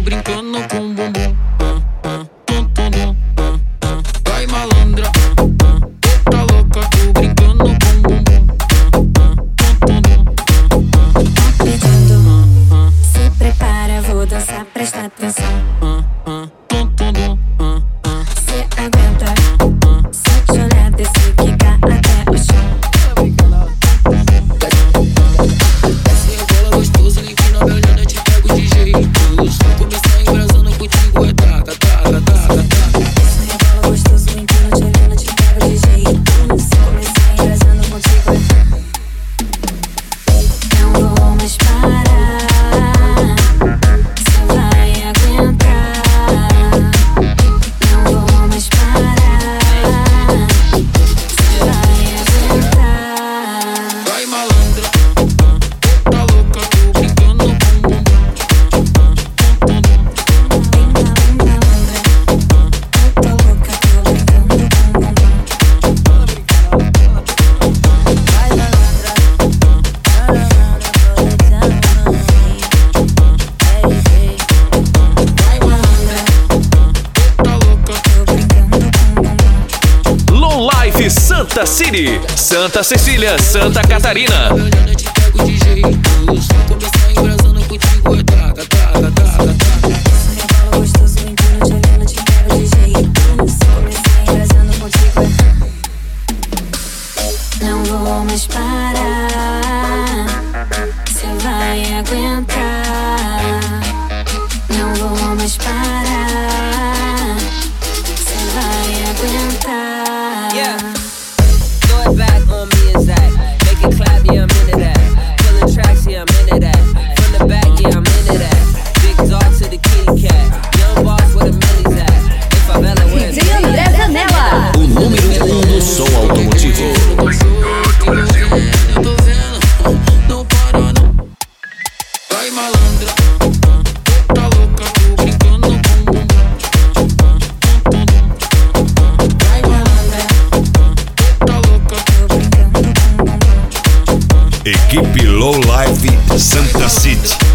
brincando com o bumbum. Vai malandra, tá louca, tô brincando com o bumbum. Se prepara, vou dançar, presta atenção. Se aguenta, só te olhar, descer, quicar até o chão. Desce rebola gostoso, empina me olhando, eu te pego de jeito. Se começar embrasando contigo é taca, taca, taca, taca. Desce rebola gostoso, empina te olhando, eu te pego de jeito. Se começar embrasando contigo não vou mais parar. Cê vai aguentar. Não vou mais parar. Cê vai aguentar. Vai malandra, tá louca, tô brincando com o bumbum. Bem malandra, tô louca, tô brincando com o bumbum. Vai malandra, Vai malandra, tá louca. tô brincando com o bumbum. Low Life Santa City, Santa Cecília, Santa Catarina. Me olhando, eu te pego de jeito. Se começar embrasando contigo é taca, taca, taca, taca. Desce rebola gostoso, empina te olhando, te pego de jeito. Se começar embrasando contigo não vou mais parar. Cê vai aguentar. Não vou mais parar. Cê vai aguentar. Yeah. Throw it back on me is that. Make it clap, yeah, I'm into that. Pulling tracks, yeah, I'm into that. From the back, yeah, I'm into that. Big dog to the kitty cat. Young boss where the millies at. If I bella where DJ André Zanella. O número 1 do som automotivo. Eu tô vendo, não para não. Vai malandra, tá louca, tô brincando com o bumbum. Vai malandra, tá louca, Tô brincando com o bumbum. Equipe Low Life Santa City.